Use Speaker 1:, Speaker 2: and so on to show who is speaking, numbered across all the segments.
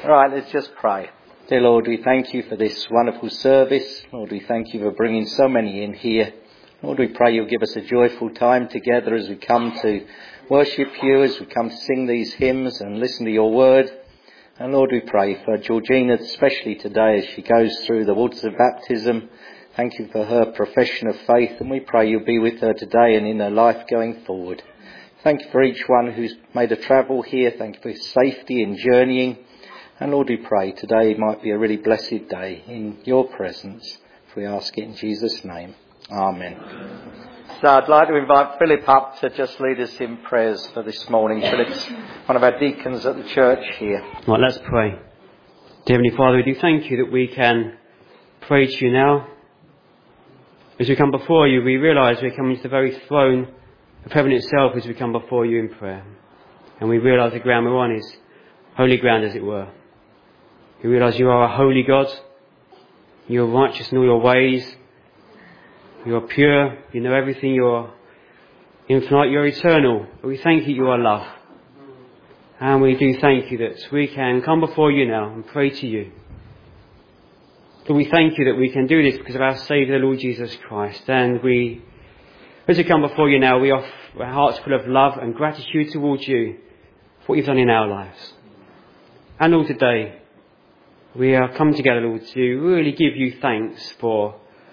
Speaker 1: Right, let's just pray. Dear Lord, we thank you for this wonderful service. Lord, we thank you for bringing so many in here. Lord, we pray you'll give us a joyful time together as we come to worship you, as we come to sing these hymns and listen to your word. And Lord, we pray for Georgina, especially today as she goes through the waters of baptism. Thank you for her profession of faith, and we pray you'll be with her today and in her life going forward. Thank you for each one who's made a travel here. Thank you for his safety in journeying. And Lord, we pray today might be a really blessed day in your presence. If we ask it in Jesus' name. Amen. So I'd like to invite Philip up to just lead us in prayers for this morning. Philip's one of our deacons at the church here.
Speaker 2: Right, let's pray. Dear Heavenly Father, we do thank you that we can pray to you now. As we come before you, we realise we're coming to the very throne of heaven itself as we come before you in prayer. And we realise the ground we're on is holy ground, as it were. We realise you are a holy God. You are righteous in all your ways. You are pure. You know everything. You are infinite. You are eternal. But we thank you, you are love. And we do thank you that we can come before you now and pray to you. But we thank you that we can do this because of our Saviour, the Lord Jesus Christ. And as we come before you now, we offer our hearts full of love and gratitude towards you for what you've done in our lives. And Lord, today, we are come together, Lord, to really give you thanks for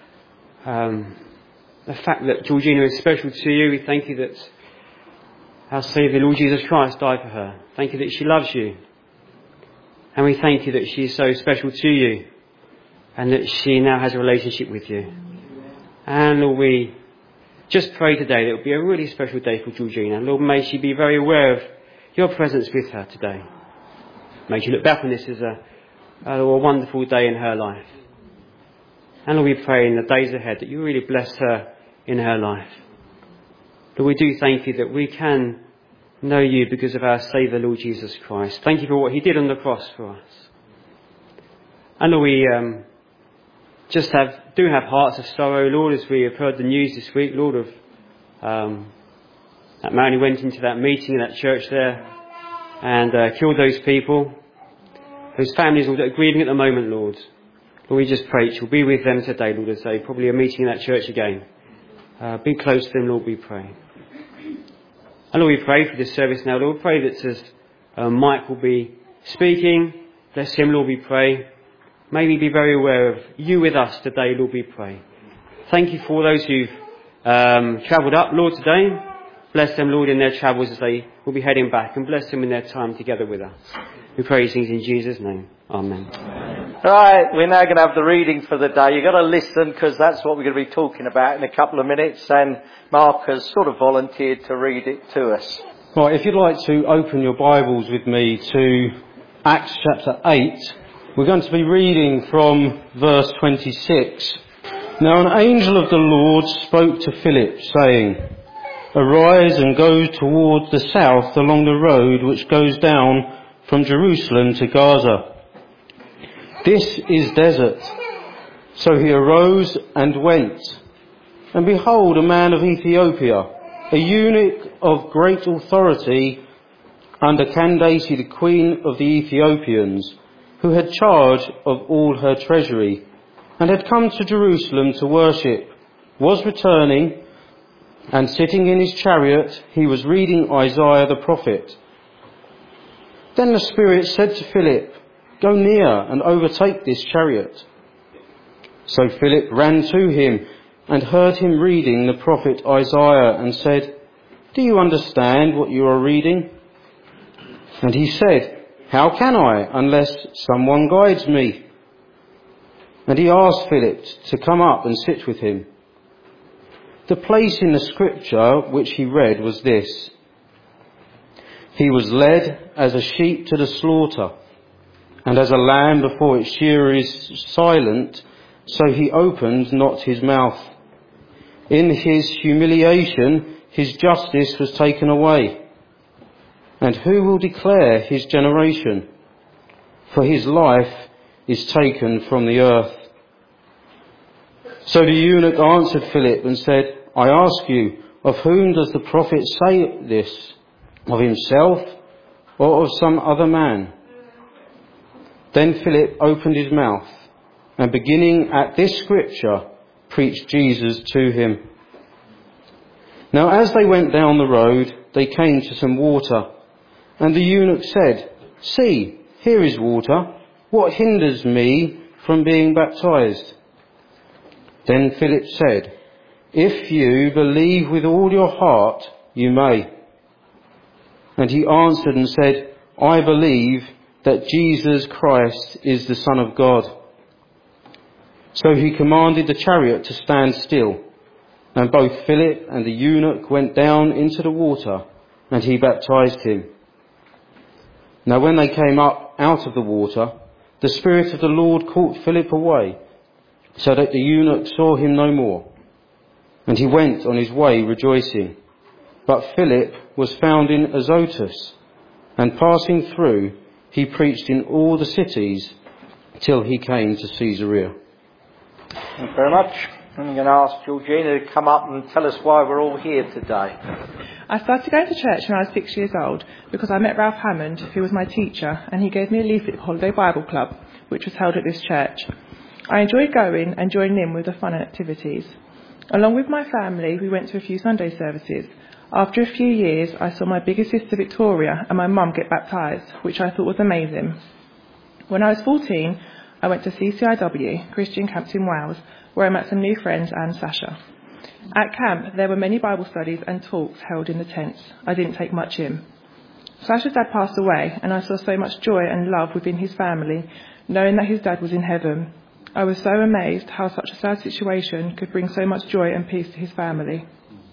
Speaker 2: the fact that Georgina is special to you. We thank you that our Saviour, Lord Jesus Christ, died for her. Thank you that she loves you. And we thank you that she is so special to you and that she now has a relationship with you. And Lord, we just pray today that it will be a really special day for Georgina. Lord, may she be very aware of your presence with her today. May she look back on this as a wonderful day in her life. And Lord, we pray in the days ahead that you really bless her in her life. Lord, we do thank you that we can know you because of our Saviour, Lord Jesus Christ. Thank you for what he did on the cross for us. And Lord, we just do have hearts of sorrow, Lord, as we have heard the news this week, Lord, of that man who went into that meeting in that church there and killed those people. Those families all that are grieving at the moment, Lord. Lord, we just pray that you'll be with them today, Lord, as they probably are meeting in that church again. Be close to them, Lord, we pray. And Lord, we pray for this service now, Lord. Pray that as Mike will be speaking, bless him, Lord, we pray. May we be very aware of you with us today, Lord, we pray. Thank you for those who've travelled up, Lord, today. Bless them, Lord, in their travels as they will be heading back, and bless them in their time together with us. We pray these things in Jesus' name. Amen.
Speaker 1: Right, we're now going to have the reading for the day. You've got to listen because that's what we're going to be talking about in a couple of minutes, and Mark has sort of volunteered to read it to us.
Speaker 3: Right, if you'd like to open your Bibles with me to Acts chapter 8, we're going to be reading from verse 26. Now an angel of the Lord spoke to Philip, saying, "Arise and go toward the south along the road which goes down from Jerusalem to Gaza. This is desert." So he arose and went. And behold, a man of Ethiopia, a eunuch of great authority under Candace, the queen of the Ethiopians, who had charge of all her treasury, and had come to Jerusalem to worship, was returning, and sitting in his chariot, he was reading Isaiah the prophet. Then the Spirit said to Philip, "Go near and overtake this chariot." So Philip ran to him and heard him reading the prophet Isaiah and said, "Do you understand what you are reading?" And he said, "How can I unless someone guides me?" And he asked Philip to come up and sit with him. The place in the scripture which he read was this: "He was led as a sheep to the slaughter, and as a lamb before its shearer is silent, so he opened not his mouth. In his humiliation his justice was taken away. And who will declare his generation? For his life is taken from the earth." So the eunuch answered Philip and said, "I ask you, of whom does the prophet say this? Of himself or of some other man?" Then Philip opened his mouth, and beginning at this scripture, preached Jesus to him. Now as they went down the road, they came to some water, and the eunuch said, "See, here is water. What hinders me from being baptized?" Then Philip said, "If you believe with all your heart, you may." And he answered and said, "I believe that Jesus Christ is the Son of God." So he commanded the chariot to stand still, and both Philip and the eunuch went down into the water, and he baptized him. Now when they came up out of the water, the Spirit of the Lord caught Philip away, so that the eunuch saw him no more. And he went on his way rejoicing. But Philip was found in Azotus, and passing through, he preached in all the cities till he came to Caesarea.
Speaker 1: Thank you very much. I'm going to ask Georgina to come up and tell us why we're all here today.
Speaker 4: I started going to church when I was 6 years old because I met Ralph Hammond, who was my teacher, and he gave me a leaflet of Holiday Bible Club, which was held at this church. I enjoyed going and joining in with the fun activities. Along with my family, we went to a few Sunday services. After a few years, I saw my bigger sister Victoria and my mum get baptised, which I thought was amazing. When I was 14, I went to CCIW, Christian Camps in Wales, where I met some new friends and Sasha. At camp, there were many Bible studies and talks held in the tents. I didn't take much in. Sasha's dad passed away, and I saw so much joy and love within his family, knowing that his dad was in heaven. I was so amazed how such a sad situation could bring so much joy and peace to his family.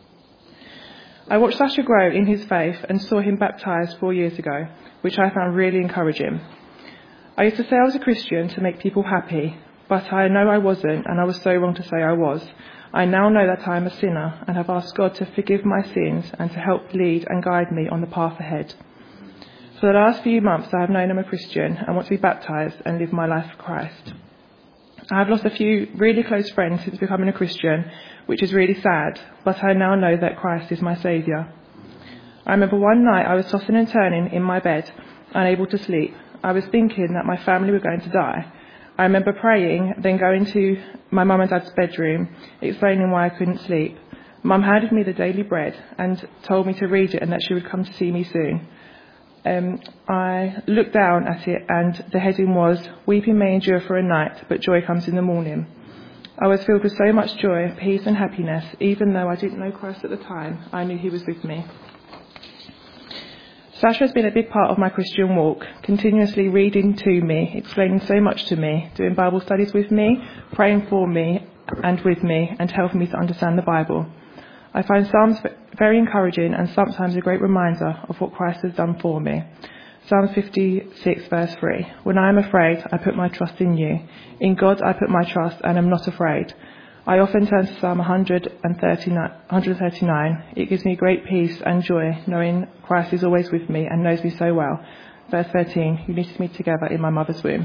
Speaker 4: I watched Sasha grow in his faith and saw him baptised 4 years ago, which I found really encouraging. I used to say I was a Christian to make people happy, but I know I wasn't, and I was so wrong to say I was. I now know that I am a sinner and have asked God to forgive my sins and to help lead and guide me on the path ahead. For the last few months I have known I'm a Christian and want to be baptised and live my life for Christ. I have lost a few really close friends since becoming a Christian, which is really sad, but I now know that Christ is my saviour. I remember one night I was tossing and turning in my bed, unable to sleep. I was thinking that my family were going to die. I remember praying, then going to my mum and dad's bedroom, explaining why I couldn't sleep. Mum handed me the Daily Bread and told me to read it and that she would come to see me soon. I looked down at it and the heading was, "Weeping may endure for a night, but joy comes in the morning." I was filled with so much joy, peace and happiness. Even though I didn't know Christ at the time, I knew he was with me. Sasha has been a big part of my Christian walk, continuously reading to me, explaining so much to me, doing Bible studies with me, praying for me and with me, and helping me to understand the Bible. I find Psalms very encouraging and sometimes a great reminder of what Christ has done for me. Psalm 56 verse 3. When I am afraid, I put my trust in you. In God I put my trust and am not afraid. I often turn to Psalm 139. It gives me great peace and joy knowing Christ is always with me and knows me so well. Verse 13. You knitted me together in my mother's womb.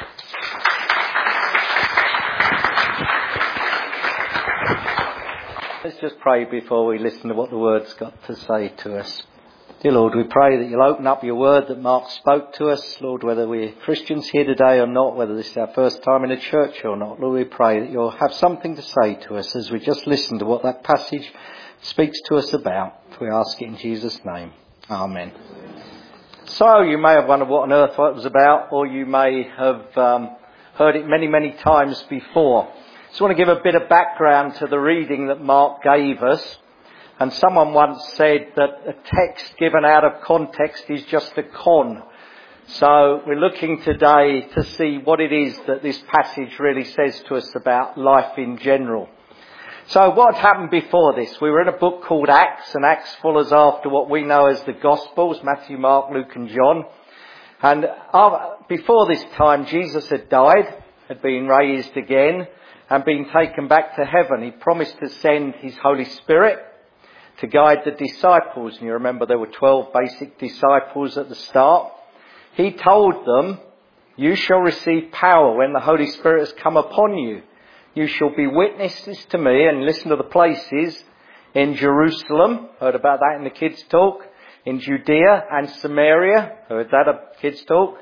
Speaker 1: Let's just pray before we listen to what the Word's got to say to us. Dear Lord, we pray that you'll open up your Word that Mark spoke to us. Lord, whether we're Christians here today or not, whether this is our first time in a church or not, Lord, we pray that you'll have something to say to us as we just listen to what that passage speaks to us about. We ask it in Jesus' name. Amen. So you may have wondered what on earth it was about, or you may have heard it many, many times before. I just want to give a bit of background to the reading that Mark gave us. And someone once said that a text given out of context is just a con. So we're looking today to see what it is that this passage really says to us about life in general. So what happened before this? We were in a book called Acts, and Acts follows after what we know as the Gospels, Matthew, Mark, Luke and John. And before this time, Jesus had died, had been raised again, and been taken back to heaven. He promised to send his Holy Spirit to guide the disciples. And you remember there were 12 basic disciples at the start. He told them, you shall receive power when the Holy Spirit has come upon you. You shall be witnesses to me, and listen to the places, in Jerusalem, heard about that in the kids' talk, in Judea and Samaria, heard that at kids' talk,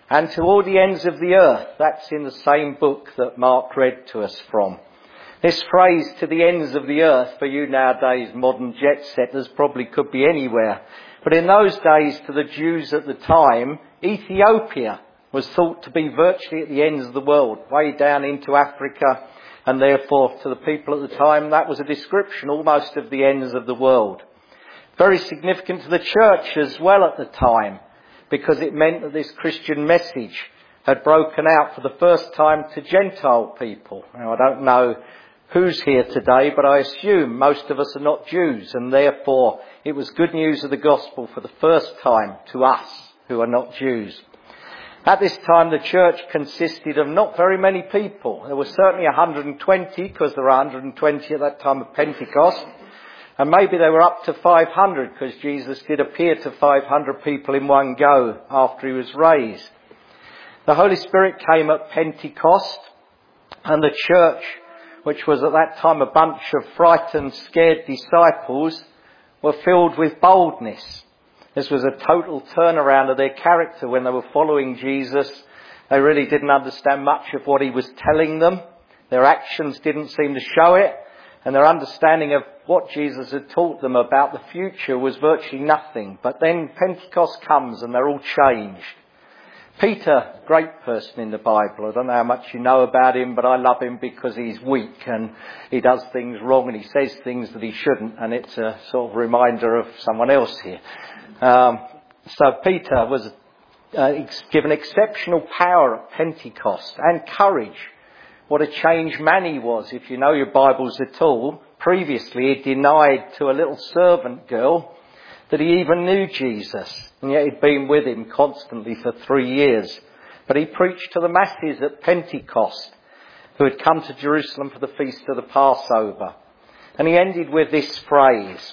Speaker 1: and to all the ends of the earth. That's in the same book that Mark read to us from. This phrase, to the ends of the earth, for you nowadays modern jet setters, probably could be anywhere. But in those days, to the Jews at the time, Ethiopia was thought to be virtually at the ends of the world, way down into Africa, and therefore to the people at the time that was a description almost of the ends of the world. Very significant to the church as well at the time, because it meant that this Christian message had broken out for the first time to Gentile people. Now, I don't know who's here today, but I assume most of us are not Jews, and therefore it was good news of the gospel for the first time to us who are not Jews. At this time, the church consisted of not very many people. There were certainly 120, because there were 120 at that time of Pentecost. And maybe they were up to 500, because Jesus did appear to 500 people in one go after he was raised. The Holy Spirit came at Pentecost, and the church, which was at that time a bunch of frightened, scared disciples, were filled with boldness. This was a total turnaround of their character when they were following Jesus. They really didn't understand much of what he was telling them. Their actions didn't seem to show it. And their understanding of what Jesus had taught them about the future was virtually nothing. But then Pentecost comes and they're all changed. Peter, great person in the Bible. I don't know how much you know about him, but I love him because he's weak and he does things wrong and he says things that he shouldn't. And it's a sort of reminder of someone else here. So Peter was given exceptional power at Pentecost and courage. What a changed man he was. If you know your Bibles at all, previously he denied to a little servant girl that he even knew Jesus. And yet he'd been with him constantly for 3 years. But he preached to the masses at Pentecost who had come to Jerusalem for the feast of the Passover. And he ended with this phrase.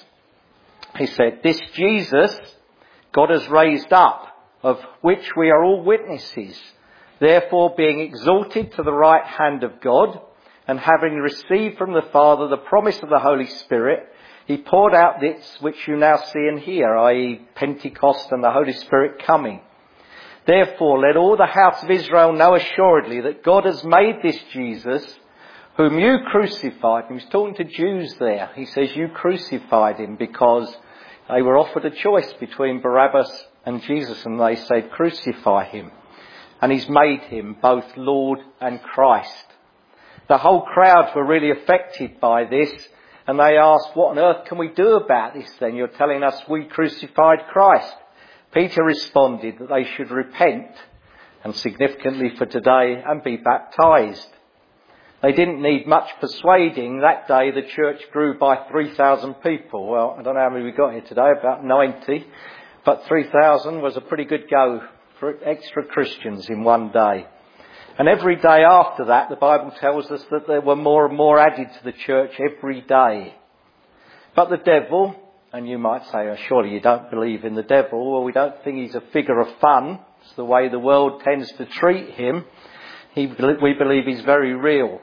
Speaker 1: He said, "This Jesus God has raised up, of which we are all witnesses. Therefore, being exalted to the right hand of God, and having received from the Father the promise of the Holy Spirit, he poured out this which you now see and hear," i.e. Pentecost and the Holy Spirit coming. "Therefore, let all the house of Israel know assuredly that God has made this Jesus, whom you crucified." And he was talking to Jews there. He says, you crucified him, because they were offered a choice between Barabbas and Jesus, and they said, crucify him. And he's made him both Lord and Christ. The whole crowd were really affected by this, and they asked, what on earth can we do about this then? You're telling us we crucified Christ. Peter responded that they should repent, and significantly for today, and be baptised. They didn't need much persuading. That day the church grew by 3,000 people. Well, I don't know how many we got here today, about 90. But 3,000 was a pretty good go for extra Christians in one day. And every day after that, the Bible tells us that there were more and more added to the church every day. But the devil, and you might say, oh, surely you don't believe in the devil. Well, we don't think he's a figure of fun. It's the way the world tends to treat him. We believe he's very real.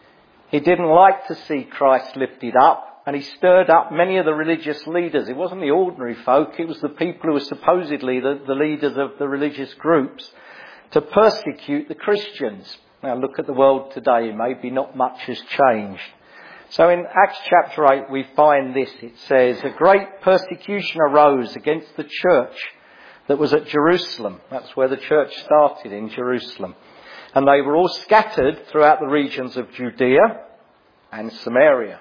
Speaker 1: He didn't like to see Christ lifted up, and he stirred up many of the religious leaders. It wasn't the ordinary folk, it was the people who were supposedly the leaders of the religious groups, to persecute the Christians. Now look at the world today, maybe not much has changed. So in Acts chapter 8 we find this. It says, "A great persecution arose against the church that was at Jerusalem." That's where the church started, in Jerusalem. "And they were all scattered throughout the regions of Judea and Samaria,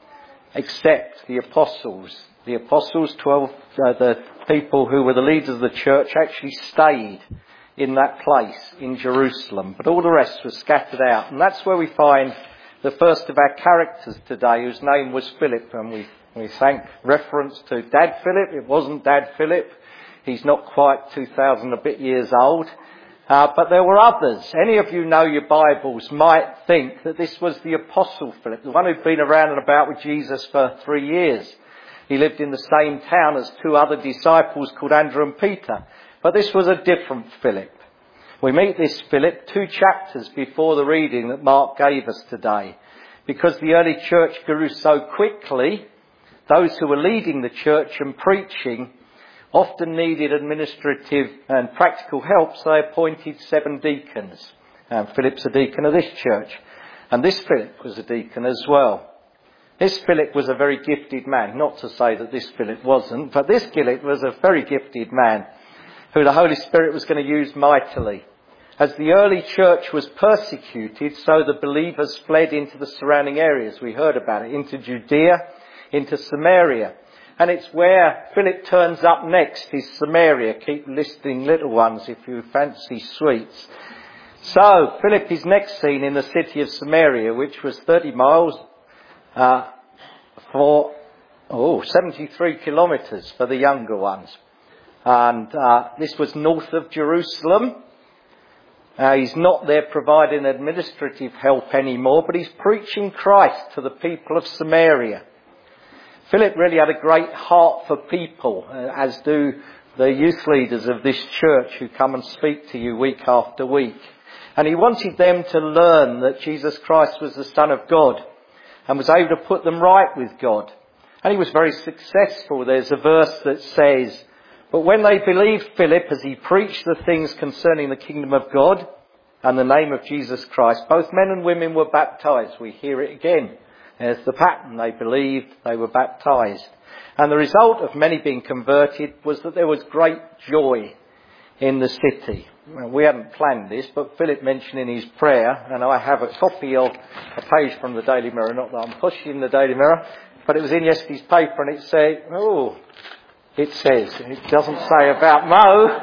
Speaker 1: except the apostles." The apostles, 12, the people who were the leaders of the church, actually stayed in that place in Jerusalem. But all the rest was scattered out. And that's where we find the first of our characters today, whose name was Philip. And we thank reference to Dad Philip. It wasn't Dad Philip. He's not quite 2,000 a bit years old. But there were others. Any of you know your Bibles might think that this was the Apostle Philip, the one who'd been around and about with Jesus for 3 years. He lived in the same town as 2 other disciples called Andrew and Peter. But this was a different Philip. We meet this Philip 2 chapters before the reading that Mark gave us today. Because the early church grew so quickly, those who were leading the church and preaching often needed administrative and practical help, so they appointed 7 deacons. Philip's a deacon of this church. And this Philip was a deacon as well. This Philip was a very gifted man. Not to say that this Philip wasn't, but this Philip was a very gifted man who the Holy Spirit was going to use mightily. As the early church was persecuted, so the believers fled into the surrounding areas. We heard about it, into Judea, into Samaria. And it's where Philip turns up next, is Samaria. Keep listing little ones if you fancy sweets. So, Philip is next seen in the city of Samaria, which was 30 miles for 73 kilometres for the younger ones. And this was north of Jerusalem. He's not there providing administrative help anymore, but he's preaching Christ to the people of Samaria. Philip really had a great heart for people, as do the youth leaders of this church who come and speak to you week after week. And he wanted them to learn that Jesus Christ was the Son of God and was able to put them right with God. And he was very successful. There's a verse that says, "But when they believed Philip as he preached the things concerning the kingdom of God and the name of Jesus Christ, both men and women were baptized." We hear it again. There's the pattern. They believed, they were baptized. And the result of many being converted was that there was great joy in the city. Well, we hadn't planned this, but Philip mentioned in his prayer, and I have a copy of a page from the Daily Mirror, not that I'm pushing the Daily Mirror, but it was in yesterday's paper, and it said, it doesn't say about Mo,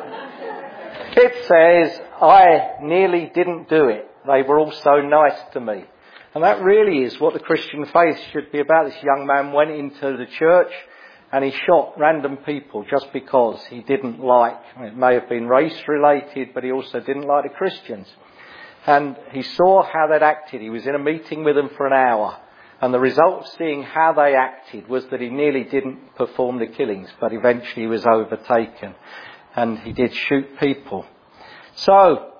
Speaker 1: it says, "I nearly didn't do it. They were all so nice to me." And that really is what the Christian faith should be about. This young man went into the church and he shot random people just because he didn't like, it may have been race related, but he also didn't like the Christians. And he saw how they'd acted. He was in a meeting with them for an hour. And the result of seeing how they acted was that he nearly didn't perform the killings, but eventually he was overtaken. And he did shoot people. So,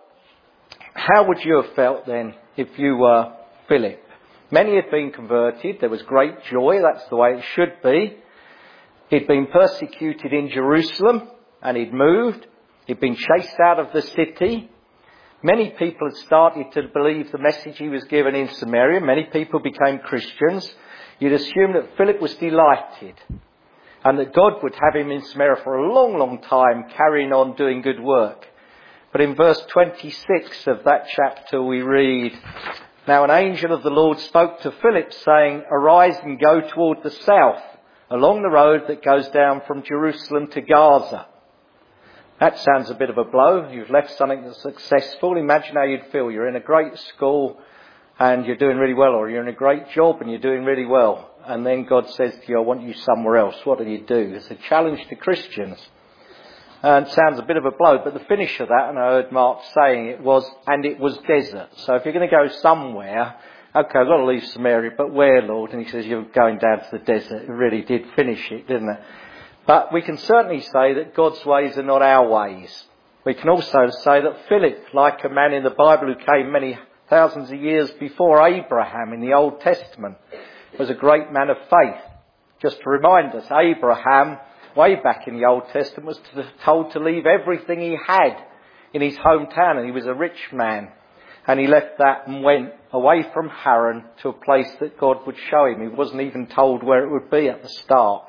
Speaker 1: how would you have felt then if you were Philip? Many had been converted. There was great joy. That's the way it should be. He'd been persecuted in Jerusalem and he'd moved. He'd been chased out of the city. Many people had started to believe the message he was given in Samaria. Many people became Christians. You'd assume that Philip was delighted and that God would have him in Samaria for a long, long time, carrying on doing good work. But in verse 26 of that chapter we read, "Now an angel of the Lord spoke to Philip, saying, 'Arise and go toward the south, along the road that goes down from Jerusalem to Gaza.'" That sounds a bit of a blow. You've left something that's successful. Imagine how you'd feel. You're in a great school and you're doing really well, or you're in a great job and you're doing really well. And then God says to you, "I want you somewhere else." What do you do? It's a challenge to Christians. And it sounds a bit of a blow, but the finish of that, and I heard Mark saying it was desert. So if you're going to go somewhere, okay, I've got to leave Samaria, but where, Lord? And he says, "You're going down to the desert." It really did finish it, didn't it? But we can certainly say that God's ways are not our ways. We can also say that Philip, like a man in the Bible who came many thousands of years before Abraham in the Old Testament, was a great man of faith. Just to remind us, Abraham, way back in the Old Testament, was told to leave everything he had in his hometown, and he was a rich man. And he left that and went away from Haran to a place that God would show him. He wasn't even told where it would be at the start.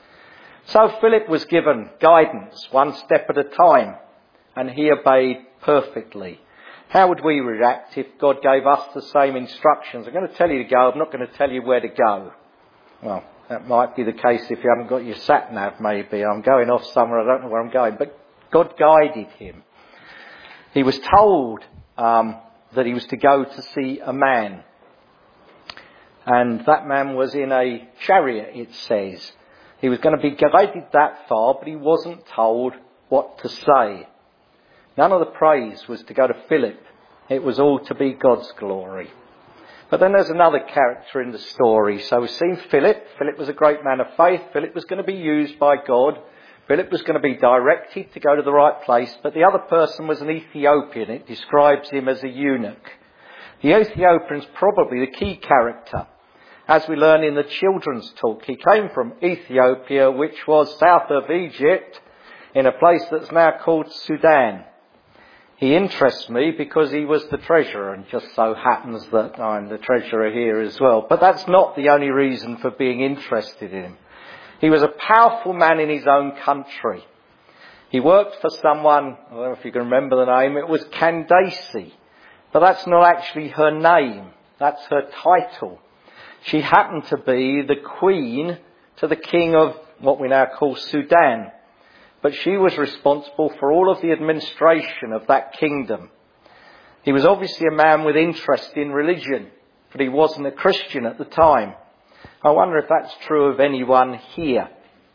Speaker 1: So Philip was given guidance, one step at a time, and he obeyed perfectly. How would we react if God gave us the same instructions? I'm going to tell you to go, I'm not going to tell you where to go. Well, that might be the case if you haven't got your sat-nav, maybe. I'm going off somewhere, I don't know where I'm going. But God guided him. He was told that he was to go to see a man. And that man was in a chariot, it says. He was going to be guided that far, but he wasn't told what to say. None of the praise was to go to Philip. It was all to be God's glory. But then there's another character in the story. So we've seen Philip. Philip was a great man of faith. Philip was going to be used by God. Philip was going to be directed to go to the right place. But the other person was an Ethiopian. It describes him as a eunuch. The Ethiopian is probably the key character. As we learn in the children's talk, he came from Ethiopia, which was south of Egypt. in a place that's now called Sudan. He interests me because he was the treasurer, and just so happens that I'm the treasurer here as well. But that's not the only reason for being interested in him. He was a powerful man in his own country. He worked for someone, I don't know if you can remember the name, it was Candace. But that's not actually her name, that's her title. She happened to be the queen to the king of what we now call Sudan. But she was responsible for all of the administration of that kingdom. He was obviously a man with interest in religion, but he wasn't a Christian at the time. I wonder if that's true of anyone here.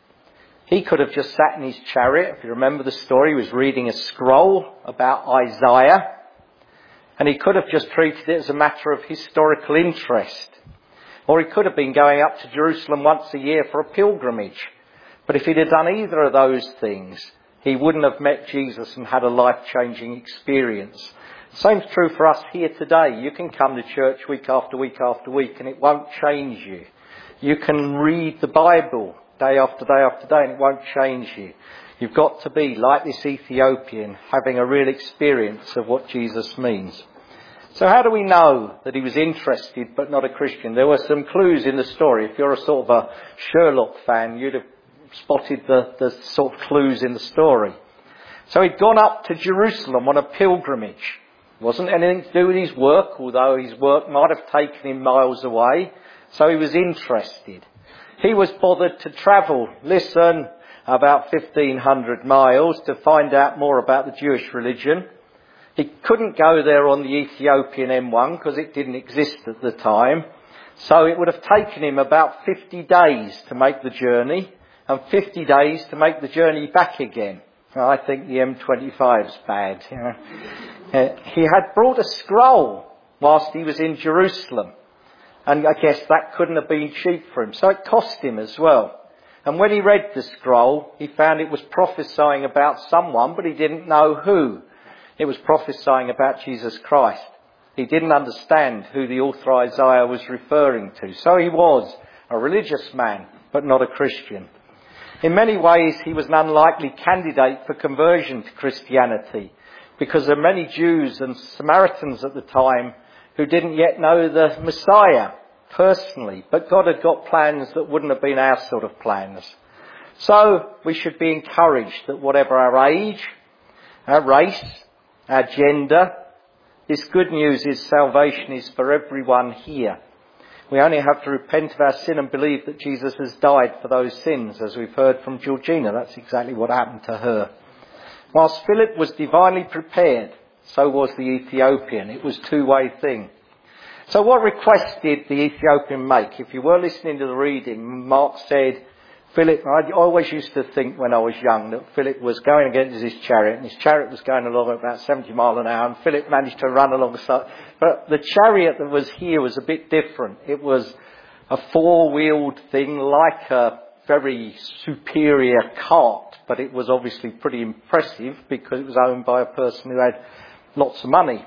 Speaker 1: He could have just sat in his chariot. If you remember the story, he was reading a scroll about Isaiah. And he could have just treated it as a matter of historical interest. Or he could have been going up to Jerusalem once a year for a pilgrimage. But if he'd have done either of those things, he wouldn't have met Jesus and had a life-changing experience. The same's true for us here today. You can come to church week after week after week and it won't change you. You can read the Bible day after day after day and it won't change you. You've got to be like this Ethiopian, having a real experience of what Jesus means. So how do we know that he was interested but not a Christian? There were some clues in the story. If you're a sort of a Sherlock fan, you'd have spotted the sort of clues in the story. So he'd gone up to Jerusalem on a pilgrimage. It wasn't anything to do with his work, although his work might have taken him miles away. So he was interested. He was bothered to travel, listen, about 1,500 miles to find out more about the Jewish religion. He couldn't go there on the Ethiopian M1 because it didn't exist at the time. So it would have taken him about 50 days to make the journey and 50 days to make the journey back again. I think the M25's bad. You know. He had brought a scroll whilst he was in Jerusalem. And I guess that couldn't have been cheap for him. So it cost him as well. And when he read the scroll, he found it was prophesying about someone, but he didn't know who. It was prophesying about Jesus Christ. He didn't understand who the author Isaiah was referring to. So he was a religious man, but not a Christian. In many ways, he was an unlikely candidate for conversion to Christianity, because there were many Jews and Samaritans at the time who didn't yet know the Messiah personally, but God had got plans that wouldn't have been our sort of plans. So we should be encouraged that whatever our age, our race, our gender, this good news is salvation is for everyone here. We only have to repent of our sin and believe that Jesus has died for those sins, as we've heard from Georgina. That's exactly what happened to her. Whilst Philip was divinely prepared, so was the Ethiopian. It was a two-way thing. So what request did the Ethiopian make? If you were listening to the reading, Mark said, Philip, I always used to think when I was young that Philip was going against his chariot, and his chariot was going along at about 70 miles an hour, and Philip managed to run alongside. But the chariot that was here was a bit different. It was a four-wheeled thing, like a very superior cart, but it was obviously pretty impressive because it was owned by a person who had lots of money.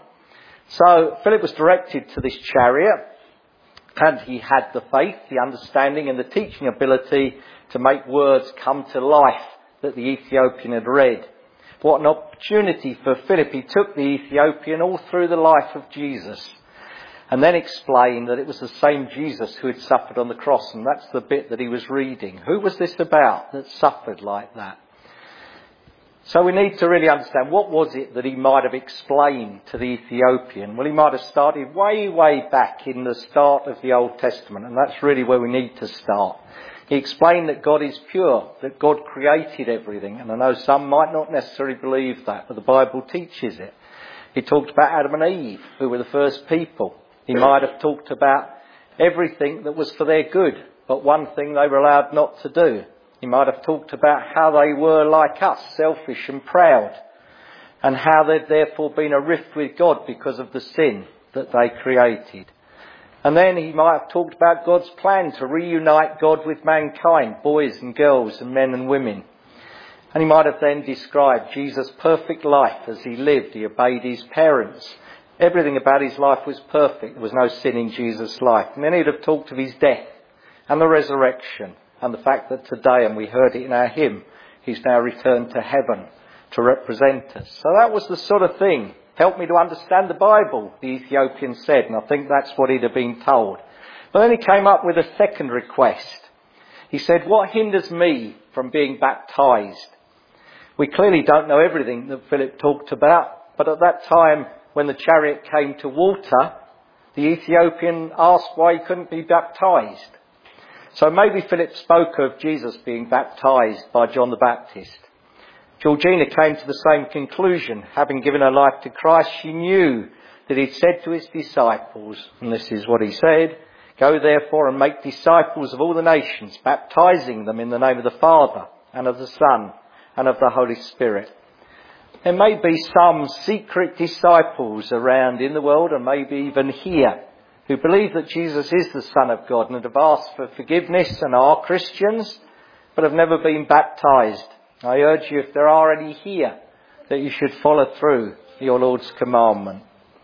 Speaker 1: So Philip was directed to this chariot, and he had the faith, the understanding and the teaching ability to make words come to life that the Ethiopian had read. What an opportunity for Philip. He took the Ethiopian all through the life of Jesus and then explained that it was the same Jesus who had suffered on the cross, and that's the bit that he was reading. Who was this about that suffered like that? So we need to really understand, what was it that he might have explained to the Ethiopian? Well, he might have started way, way back in the start of the Old Testament, and that's really where we need to start. He explained that God is pure, that God created everything, and I know some might not necessarily believe that, but the Bible teaches it. He talked about Adam and Eve, who were the first people. He might have talked about everything that was for their good, but one thing they were allowed not to do. He might have talked about how they were like us, selfish and proud, and how there'd therefore been a rift with God because of the sin that they created. And then he might have talked about God's plan to reunite God with mankind, boys and girls and men and women. And he might have then described Jesus' perfect life as he lived. He obeyed his parents. Everything about his life was perfect. There was no sin in Jesus' life. And then he'd have talked of his death and the resurrection, and the fact that today, and we heard it in our hymn, He's now returned to heaven to represent us. So that was the sort of thing. Help me to understand the Bible, the Ethiopian said, and I think that's what he'd have been told. But then he came up with a second request. He said, what hinders me from being baptised? We clearly don't know everything that Philip talked about, but at that time when the chariot came to water, the Ethiopian asked why he couldn't be baptised. So maybe Philip spoke of Jesus being baptised by John the Baptist. Georgina came to the same conclusion. Having given her life to Christ, she knew that he'd said to his disciples, and this is what he said, go therefore and make disciples of all the nations, baptising them in the name of the Father and of the Son and of the Holy Spirit. There may be some secret disciples around in the world and maybe even here who believe that Jesus is the Son of God and have asked for forgiveness and are Christians but have never been baptised. I urge you, if there are any here, that you should follow through your Lord's commandment.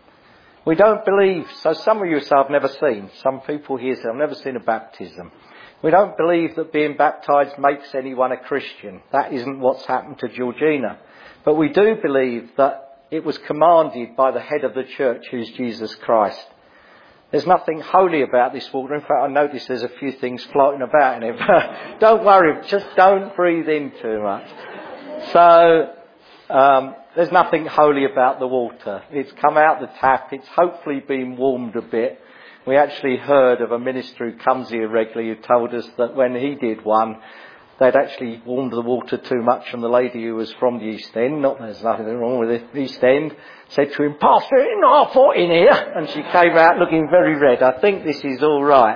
Speaker 1: We don't believe, so some of you say I've never seen, some people here say I've never seen a baptism. We don't believe that being baptised makes anyone a Christian. That isn't what's happened to Georgina. But we do believe that it was commanded by the head of the church, who's Jesus Christ. There's nothing holy about this water. In fact, I notice there's a few things floating about in it. But don't worry, just don't breathe in too much. So, there's nothing holy about the water. It's come out the tap. It's hopefully been warmed a bit. We actually heard of a minister who comes here regularly who told us that when he did one, they'd actually warmed the water too much, and the lady who was from the East End, not there's nothing wrong with the East End, said to him, Pastor, it's not hot in here. And she came out looking very red. I think this is all right.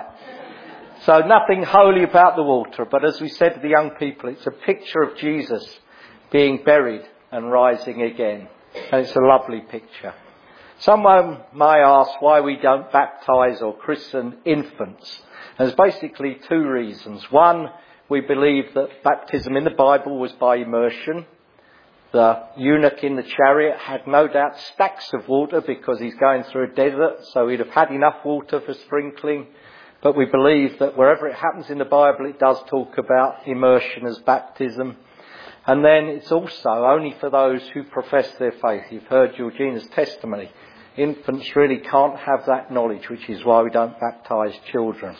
Speaker 1: So nothing holy about the water. But as we said to the young people, it's a picture of Jesus being buried and rising again. And it's a lovely picture. Someone may ask why we don't baptise or christen infants. And there's basically two reasons. One, we believe that baptism in the Bible was by immersion. The eunuch in the chariot had no doubt stacks of water because he's going through a desert, so he'd have had enough water for sprinkling. But we believe that wherever it happens in the Bible, it does talk about immersion as baptism. And then it's also only for those who profess their faith. You've heard Georgina's testimony. Infants really can't have that knowledge, which is why we don't baptise children.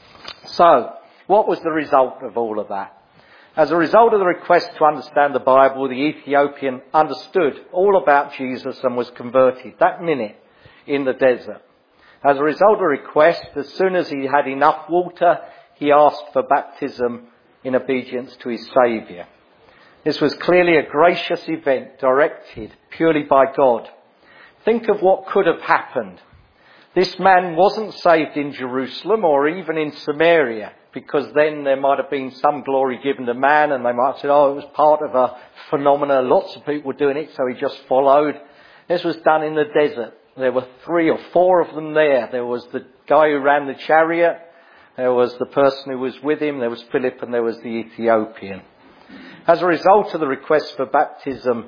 Speaker 1: So, what was the result of all of that? As a result of the request to understand the Bible, the Ethiopian understood all about Jesus and was converted that minute in the desert. As a result of the request, as soon as he had enough water, he asked for baptism in obedience to his Saviour. This was clearly a gracious event directed purely by God. Think of what could have happened. This man wasn't saved in Jerusalem or even in Samaria, because then there might have been some glory given to man and they might have said, oh, it was part of a phenomenon. Lots of people were doing it, so he just followed. This was done in the desert. There were 3 or 4 of them there. There was the guy who ran the chariot. There was the person who was with him. There was Philip and there was the Ethiopian. As a result of the request for baptism,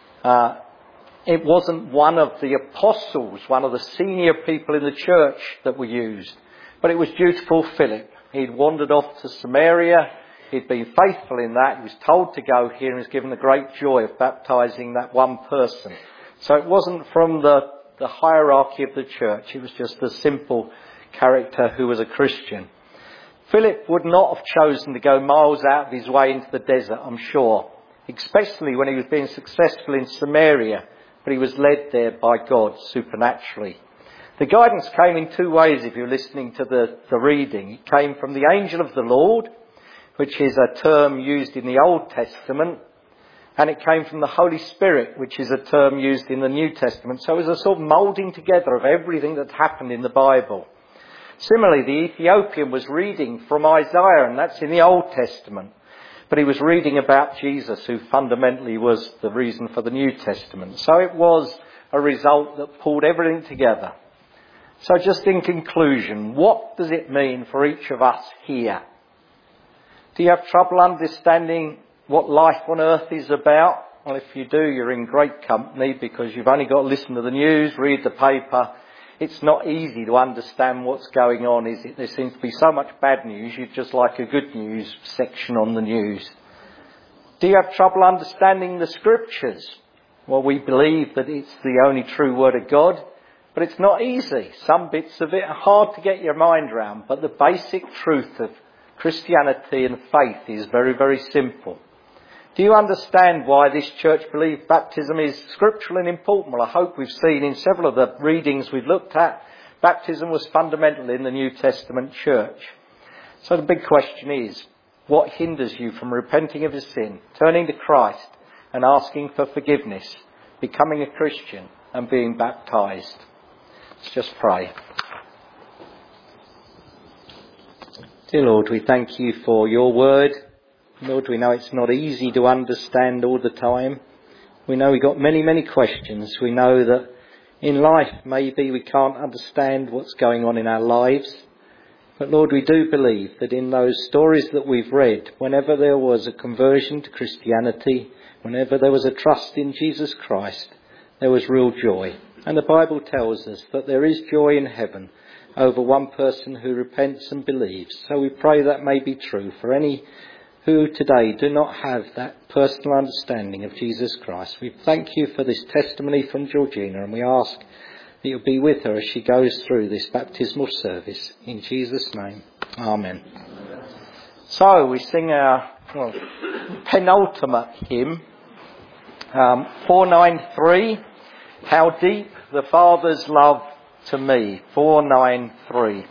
Speaker 1: it wasn't one of the apostles, one of the senior people in the church that were used, but it was dutiful Philip. He'd wandered off to Samaria. He'd been faithful in that. He was told to go here and was given the great joy of baptising that one person. So it wasn't from the hierarchy of the church. It was just a simple character who was a Christian. Philip would not have chosen to go miles out of his way into the desert, I'm sure, especially when he was being successful in Samaria, but he was led there by God supernaturally. The guidance came in 2 ways if you're listening to the reading. It came from the angel of the Lord, which is a term used in the Old Testament, and it came from the Holy Spirit, which is a term used in the New Testament. So it was a sort of moulding together of everything that happened in the Bible. Similarly, the Ethiopian was reading from Isaiah, and that's in the Old Testament. But he was reading about Jesus, who fundamentally was the reason for the New Testament. So it was a result that pulled everything together. So just in conclusion, what does it mean for each of us here? Do you have trouble understanding what life on earth is about? Well, if you do, you're in great company, because you've only got to listen to the news, read the paper. It's not easy to understand what's going on, is it? There seems to be so much bad news. You'd just like a good news section on the news. Do you have trouble understanding the Scriptures? Well, we believe that it's the only true Word of God, but it's not easy. Some bits of it are hard to get your mind around, but the basic truth of Christianity and faith is very, very simple. Do you understand why this church believes baptism is scriptural and important? Well, I hope we've seen in several of the readings we've looked at, baptism was fundamental in the New Testament church. So the big question is, what hinders you from repenting of your sin, turning to Christ and asking for forgiveness, becoming a Christian and being baptised? Let's just pray. Dear Lord, we thank you for your word. Lord, we know it's not easy to understand all the time. We know we've got many, many questions. We know that in life maybe we can't understand what's going on in our lives. But Lord, we do believe that in those stories that we've read, whenever there was a conversion to Christianity, whenever there was a trust in Jesus Christ, there was real joy. And the Bible tells us that there is joy in heaven over one person who repents and believes. So we pray that may be true for any who today do not have that personal understanding of Jesus Christ. We thank you for this testimony from Georgina, and we ask that you'll be with her as she goes through this baptismal service. In Jesus' name, amen. So we sing our penultimate hymn, 493, How Deep the Father's Love to Me, 493.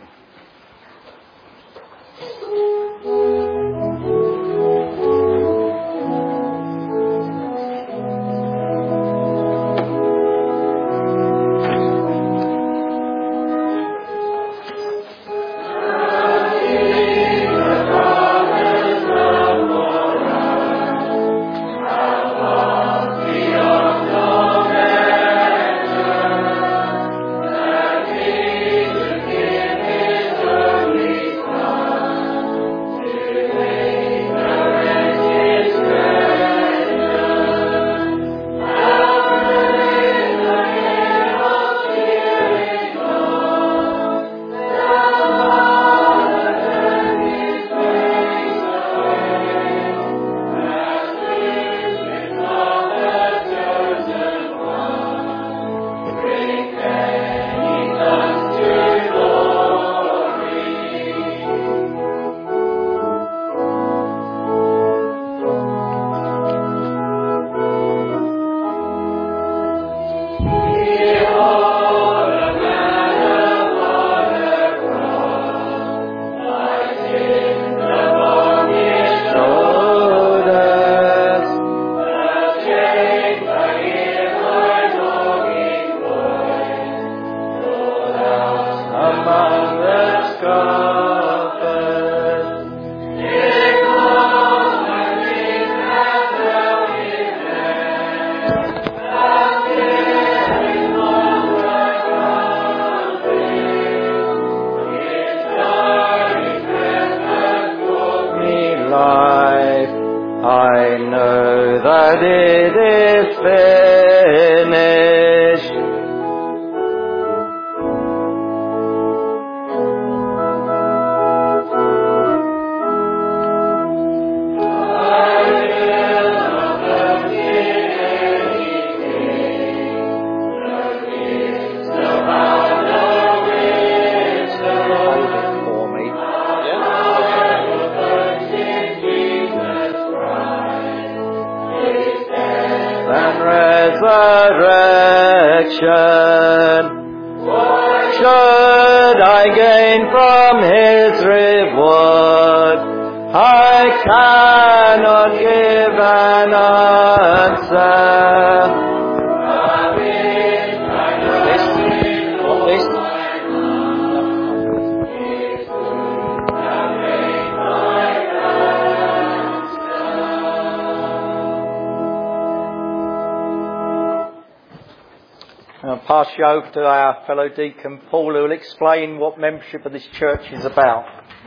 Speaker 1: I'll pass you over to our fellow deacon Paul, who will explain what membership of this church is about.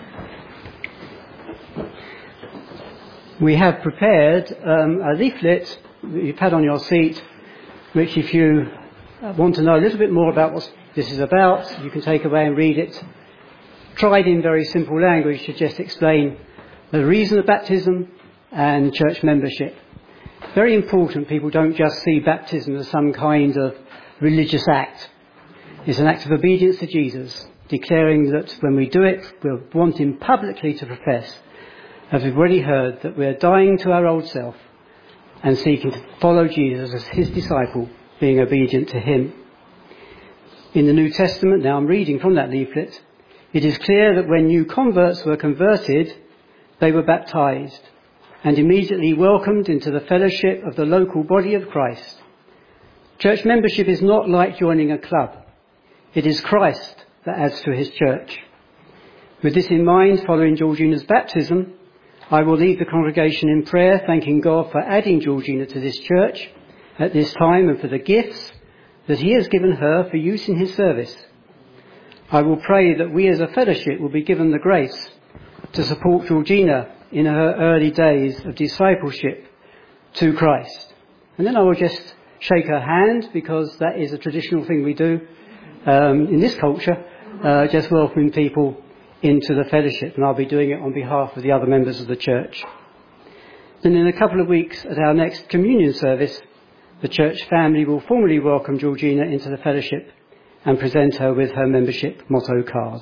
Speaker 5: We have prepared a leaflet that you've had on your seat, which if you want to know a little bit more about what this is about, you can take away and read it. Tried in very simple language to just explain the reason of baptism, and church membership. Very important people don't just see baptism as some kind of religious act. It's an act of obedience to Jesus, declaring that when we do it, we'll want him publicly to profess, as we've already heard, that we're dying to our old self and seeking to follow Jesus as his disciple, being obedient to him. In the New Testament, now I'm reading from that leaflet, it is clear that when new converts were converted, they were baptized and immediately welcomed into the fellowship of the local body of Christ. Church membership is not like joining a club. It is Christ that adds to his church. With this in mind, following Georgina's baptism, I will lead the congregation in prayer, thanking God for adding Georgina to this church at this time and for the gifts that he has given her for use in his service. I will pray that we as a fellowship will be given the grace to support Georgina in her early days of discipleship to Christ. And then I will just shake her hand, because that is a traditional thing we do in this culture, just welcoming people into the fellowship, and I'll be doing it on behalf of the other members of the church. Then in a couple of weeks at our next communion service, the church family will formally welcome Georgina into the fellowship and present her with her membership motto card.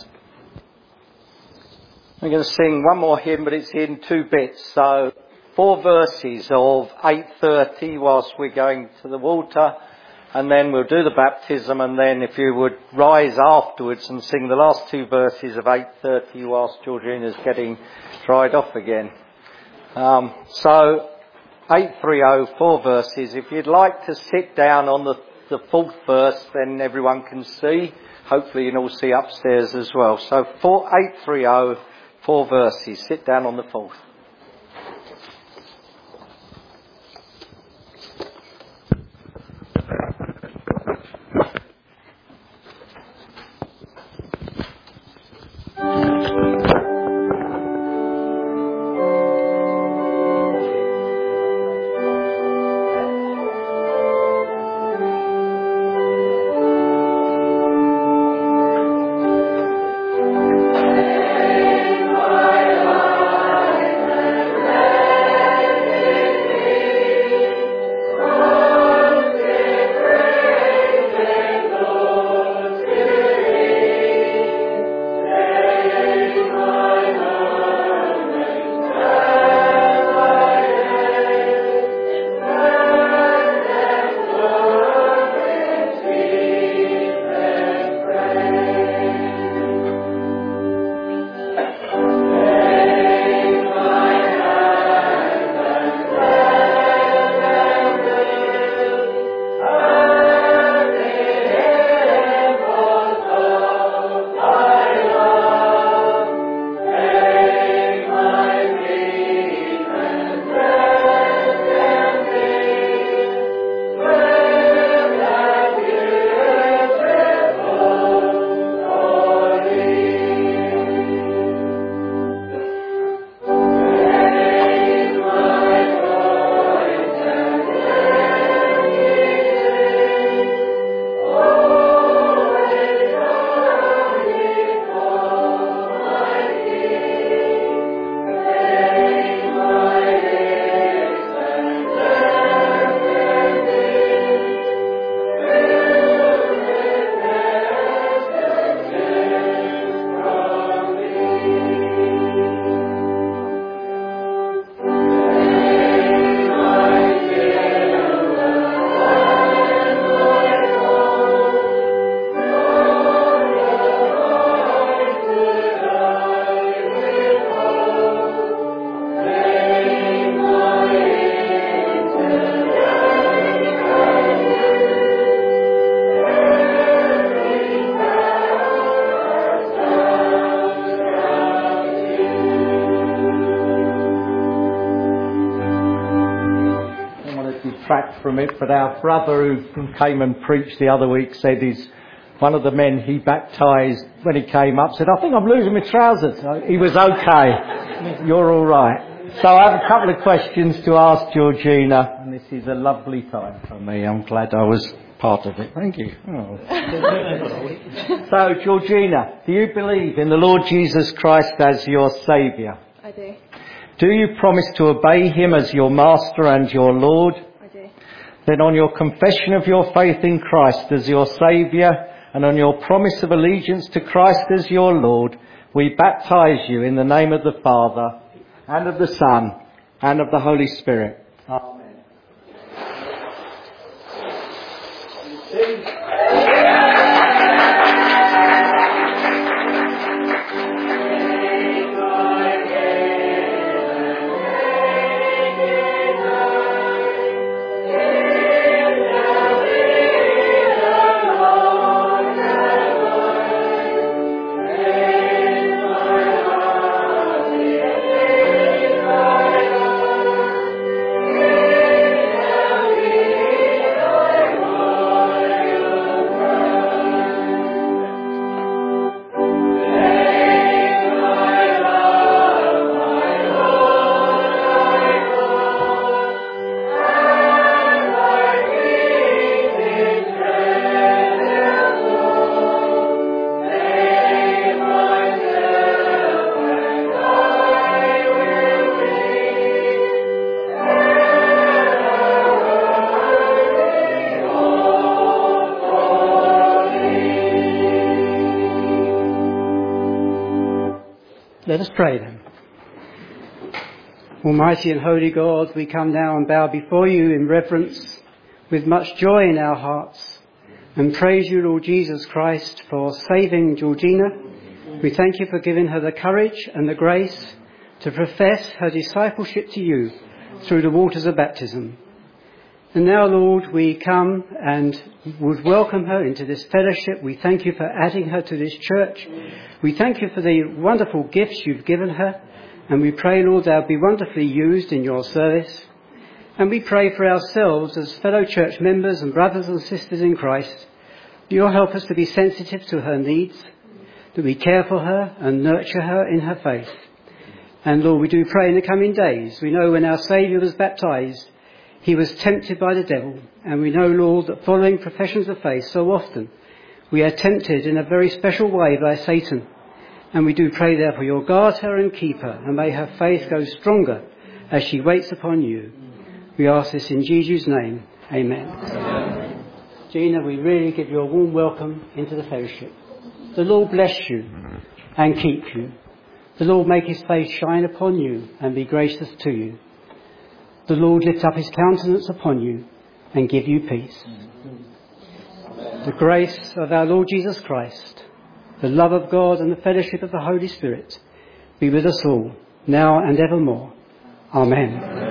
Speaker 1: We're going to sing one more hymn, but it's in two bits. So 4 verses of 8:30 whilst we're going to the water, and then we'll do the baptism, and then if you would rise afterwards and sing the last 2 verses of 8:30 whilst Georgina's getting dried off again. So 8:30, 4 verses. If you'd like to sit down on the 4th verse, then everyone can see. Hopefully you can all see upstairs as well. So 8:30, 4 verses. Sit down on the 4th. From it, but our brother who came and preached the other week said he's one of the men he baptised when he came up said, I think I'm losing my trousers. He was okay. You're all right. So I have a couple of questions to ask Georgina, and this is a lovely time for me. I'm glad I was part of it. Thank you. Oh. So Georgina, do you believe in the Lord Jesus Christ as your Saviour?
Speaker 4: I do.
Speaker 1: Do you promise to obey him as your master and your Lord?
Speaker 6: I do.
Speaker 1: Then on your confession of your faith in Christ as your Saviour and on your promise of allegiance to Christ as your Lord, we baptise you in the name of the Father and of the Son and of the Holy Spirit. Amen.
Speaker 5: Let us pray then. Almighty and holy God, we come now and bow before you in reverence with much joy in our hearts and praise you, Lord Jesus Christ, for saving Georgina. We thank you for giving her the courage and the grace to profess her discipleship to you through the waters of baptism. And now, Lord, we come and would welcome her into this fellowship. We thank you for adding her to this church. We thank you for the wonderful gifts you've given her. And we pray, Lord, they'll be wonderfully used in your service. And we pray for ourselves as fellow church members and brothers and sisters in Christ. You'll help us to be sensitive to her needs, that we care for her and nurture her in her faith. And Lord, we do pray in the coming days. We know when our Saviour was baptised, he was tempted by the devil. And we know, Lord, that following professions of faith so often, we are tempted in a very special way by Satan. And we do pray, therefore, you'll guard her and keep her, and may her faith go stronger as she waits upon you. We ask this in Jesus' name. Amen. Amen. Gina, we really give you a warm welcome into the fellowship. The Lord bless you and keep you. The Lord make his face shine upon you and be gracious to you. The Lord lift up his countenance upon you and give you peace. The grace of our Lord Jesus Christ, the love of God and the fellowship of the Holy Spirit be with us all, now and evermore. Amen.